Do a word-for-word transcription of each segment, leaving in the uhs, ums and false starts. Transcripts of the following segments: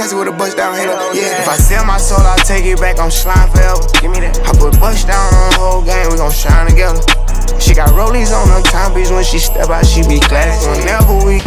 pussy with a bust down hater. Yeah. If I sell my soul, I'll take it back. I'm slime forever. Give me that. I put bust down on the whole game. We gon' shine together. She got rollies on her timepiece. When she step out, she be classy. Whenever we.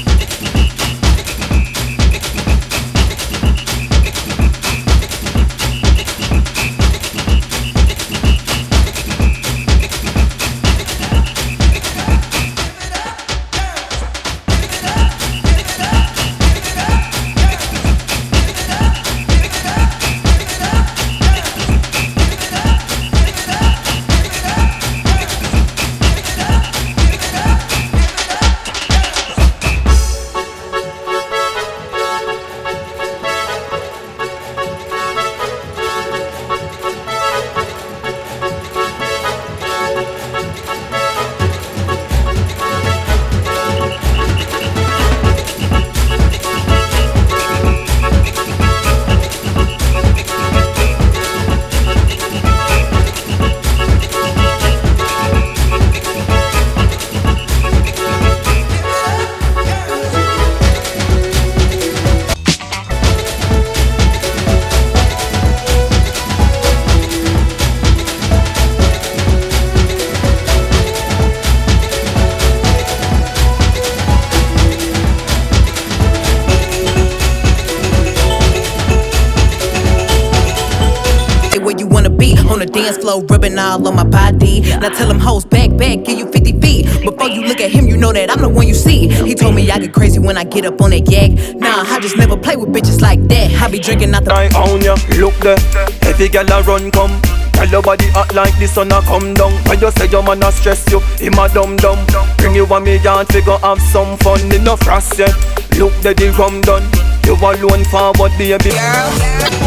Dance floor, rubbing all on my body. Now tell them hoes back, back, give you fifty feet. Before you look at him, you know that I'm the one you see. He told me I get crazy when I get up on that yak. Nah, I just never play with bitches like that. I be drinking out the. I own ya, look there. Every girl a run come. Tell your body act like the sun a come down. When you say your man a stress you, him a dumb dumb. Bring you on me yard, we gon' have some fun. In no frost yet. Look there the rum done. You alone forward, baby. Girl.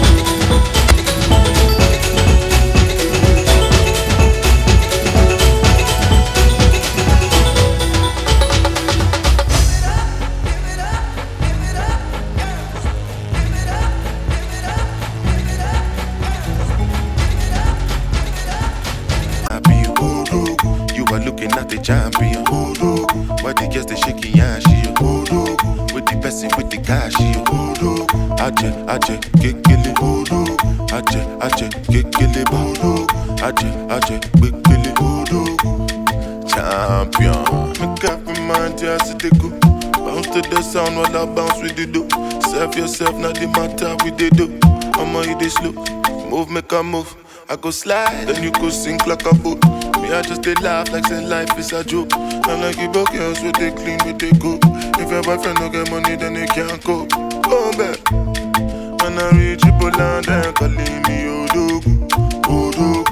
Not the champion, Odo. Why the girls they shaking yeah, she Odo. With the person with the cash, she Odo. Aje, aje, kekele Odo. Aje, aje, kekele Odo. Aje, aje, kekele Odo. Champion. Make up my mind, just to go. Bounce to the sound while I bounce with the do. Serve yourself, not the matter with the do. I'ma hit this slow. Move, make a move. I go slide, then you go sink like a boat. Me, I just they laugh like say life is a joke. I'm like you broke girls with they clean, with they go. If your boyfriend don't get money, then they can't go. Go back. When I reach Triple and then calling me Odogu, Odogu.